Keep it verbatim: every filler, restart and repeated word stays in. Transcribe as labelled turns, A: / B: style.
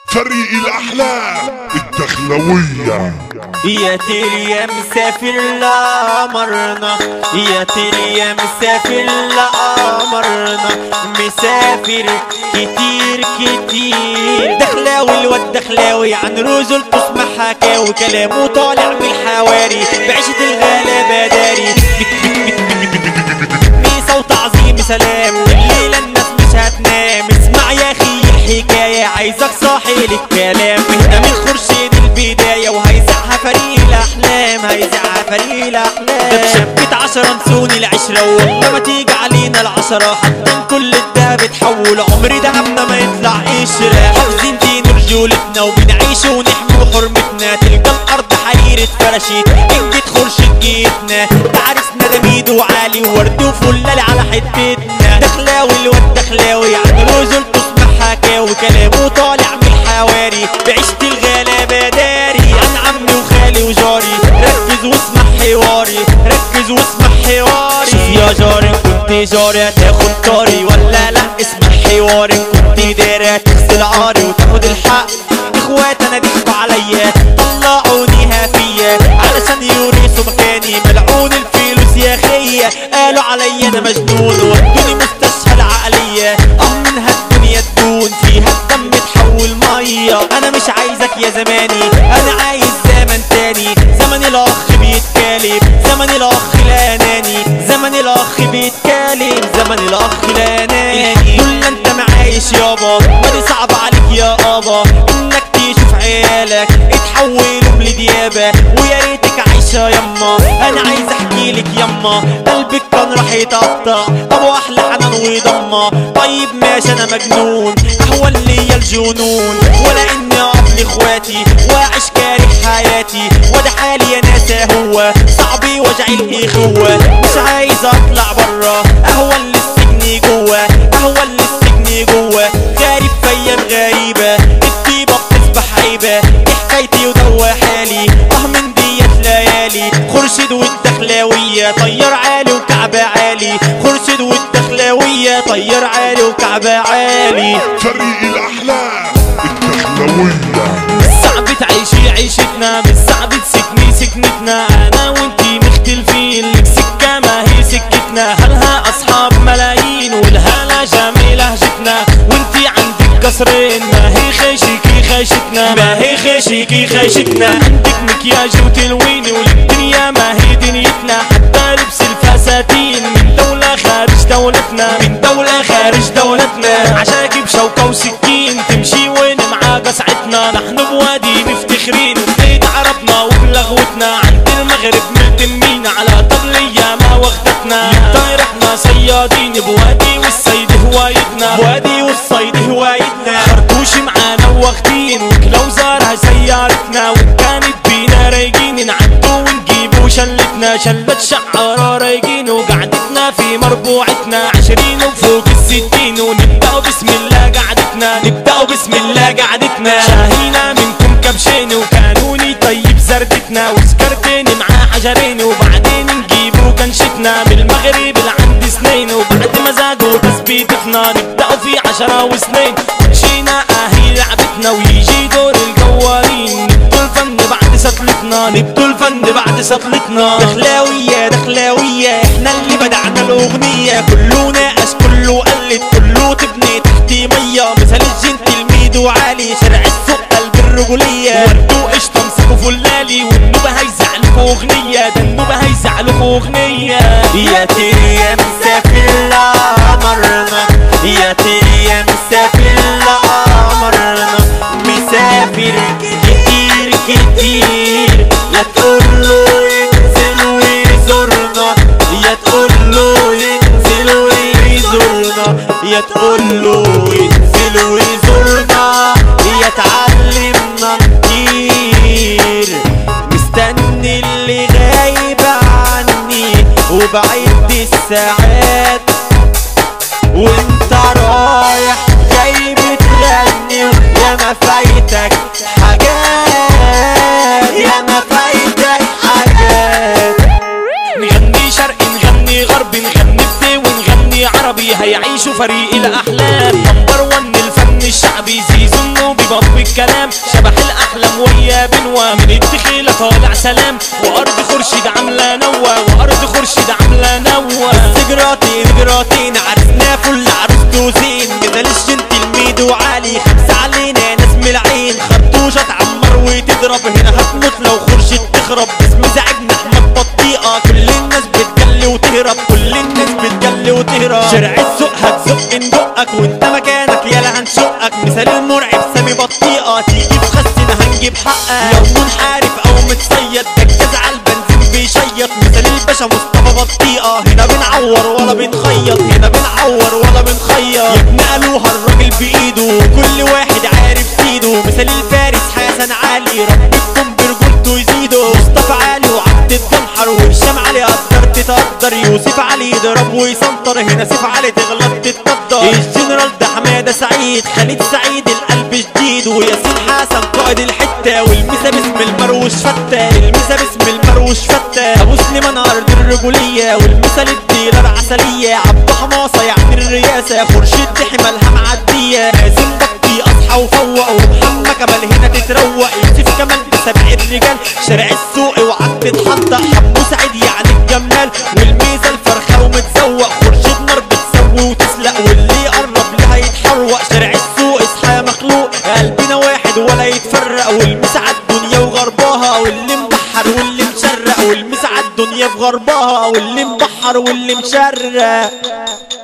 A: فريق الأحلام الدخلوية.
B: يا ترى يا مسافر لقمرنا، يا ترى يا مسافر لقمرنا، مسافر كتير كتير. دخلاوي الواد دخلاوي عن رجل تسمع حكاوي، كلامه طالع بالحواري بعيشة الغلابة داري. ميسا وتعظيم سلام الليلة الناس مش هتنام. اسمع يا اخي الحكاية عايزك صاحي للكلام. اهدى من خرشيد البداية وهيزعها فريق الأحلام، هيزعها فريق الأحلام. ده بشبكة عشرة نسوني العشرة والله ما تيجي علينا العشرة، حتى كل الدهب اتحول عمري دهبنا ما يطلع قشرة. حافظين دين رجولتنا وبنعيش ونحمي حرمتنا، تلقى الأرض حرير اتفرشت إن جيت خرشيد جيتنا. تعرسنا ده ميدو عالي وورد وفلال على حتتنا. دخلاوي الواد دخلاوي عن رجل تسمع حكاوي، كلامه طالع من الحواري بعيشة الغلابة داري. عن عمي وخالي وجاري ركز واسمع حواري، ركز واسمع حواري. شوف يا جاري كنت جاري هتاخد طاري، ولا لا اسمع حواري كنت داري هتغسل عاري وتاخد الحق. اخوات انا ضحكوا عليا طلعونيها فيا علشان يورثوا مكاني، ملعون الفلوس يا خيا. قالوا عليا انا مجنون ودوني مستشفى العقلية. اه منها الدنيا تدون فيها الدم تحول مية. انا مش عايزك يا زماني، انا عايز زمن تاني، زمن الاخ بيتكالب، زمن الاخ الاناني، زمن الاخ بيتكالب، زمن الاخ الاناني. كل انت معايش يابا ودي صعب عليك يا ابا انك تشوف عيالك اتحولوا لديابة، ويا ريتك عايشة يما. انا عايز احكي لك يما قلبك كان راح يتقطع، ابو احلى حنان وضمه. طيب ماشي انا مجنون احول ليا الجنون، ولا اني اقف لاخواتي واعيش كاره حياتي، وده حالي يا ناس هو صعبي وجعي الاخوة. مش عايز اطلع برا اهون للسجن جوا، اهون للسجن جوا. غارب في ايام غريبة الطيبة بتصبح عيبة، دي حكايتي ودوا حالي اه من ديت ليالي. خرشيد والدخلاوية طير عالي وكعبة عالي، خرشيد والدخلاوية طير عالي وكعبة عالي.
A: فريق الأحلام الدخلوية.
C: مش صعب تعيشي عيشتنا، مش صعب تسكني سكنتنا، انا وانتي مختلفين لك سكة ما هي سكتنا. هلها اصحاب ملايين والهلا جميل لهجتنا، وانتي عندك قصرين ما هي خيشيكي خيشتنا، ما هي خيشيكي خيشتنا. عندك مكياج وتلوين والدنيا ما هي دنيتنا، حتى لبس الفساتين من دولة خارج دولتنا، من دولة خارج دولتنا. عشاكي بشوكة وسكين تمشي وين مع قصعتنا، نحن بوادي مفتخرين وبيت عربنا وبلغوتنا. عند المغرب ملتمين على طبلية ما وغدتنا، طاير احنا صيادين بوادي والصيد هوايتنا، بوادي والصيد هوايتنا. خرطوش معانا واخدين وكلو زارها سيارتنا، وكانت بينا رايقين نعدو ونجيبو شلتنا، شلة شعارة رايقين وقعدتنا في مربوعتنا. عشرين وفوق الستين ونبدأ بسم الله قعدتنا، نبدأ بسم الله قعدتنا. شاهينا منكم كبشين وكانوني طيب زردتنا، وسكرتين مع حجرين وبعدين نجيبو كنشتنا. من المغرب لعند سنين وبعد ما زادوا تثبيتنا، نبدأ في عشرة وسنين مشينا اهي لعبتنا. ويجي دور القوارين نبدو الفن بعد سطلتنا، نبدو الفن بعد سطلتنا.
B: دخلاوية دخلاوية احنا اللي بدعنا الاغنية، كله ناقش كله قلد كله تبني تحت مية. مثل الجنت الميدو عالي شرع السوق قلب الرجولية،
C: وردو قشطة مسكوا فلالي والنوبة هيزعلكوا اغنية، ده النوبة هيزعلكوا اغنية.
B: يا ترى يا مسافر لقمرنا، يا ترى يا مسافر لقمرنا، مسافر كتير كتير. يا تقوله ينزل ويزورنا، يا تقوله ينزل ويزورنا، يا تقوله ينزل ويزورنا. يا تعلمنا كتير مستني اللي غايب عني وبعد الساعات، وانت رايح جاي بتغني يا ما فايتك حاجات، يا ما فايتك حاجات.
C: نغني شرقي نغني غربي نغني بدي ونغني عربي، هيعيشوا فريق الأحلام نمبر ون الفن الشعبي. زيزو النوبي باب الكلام شبح الاحلام ويا بنوى من الدخيله طالع سلام وارض خورشيد عامله نوى وارض خورشيد عامله نوى
B: سجراتين سجراتين عرسنا فل عروس دوزين مثال الجنتلميد وعالي خمسة علينا ناس من العين خرطوشة تعمر وتضرب هنا هتموت لو خورشيد تخرب اسم زعجنا احمد بطيئة كل الناس بتجلي وتهرب كل الناس بتجلي وتهرب شارع السوق هتزق ندقك وانت مكانك يالا هنشقك مثال المرعب سامي بطيئة تيجي تخسن هنجيب حقك لو منحارف او متصيد دجاز على البنزين بيشيط مثال الباشا مصطفى بطيئة هنا بنعور ولا بنخيط هنا بنعور ولا بنخيط يا ابن قالوها الراجل بايده كل واحد عارف سيده مثال الفارس حسن علي ربكم برجولته يزيده مصطفى علي وعبد الجمحر وهشام علي قدر تتقدر يوسف علي يضرب ويسنطر هنا سيف علي تغلط تتقدر الجنرال ده حماده سعيد خالد سعيد القلب جديد وياسين حسن قائد الحته والمسا باسم المروش فته المسا باسم المروش فته ابو سليمان ارض الرجوليه والمسا للديلر عسليه عبد حماصه يعني الرئاسه خورشيد حمالها معديه مازن بطي اصحى وفوق ومحمد كمال هنا تتروق يوسف كمال بسبع الرجال شارع السوق وعد تتحطق حمو سعيد يعني الجمال والميزه الفرخه ومتزوق خورشيد نار بتسوي وتسلق واللي يقرب لها يتحروق شارع السوق اصحى يا مخلوق قلبنا واحد ولا يتفرق والمسا عالدنيا وغرباها واللي مبحر واللي مشرق والمسا عالدنيا في غرباها واللي مبحر واللي مشرق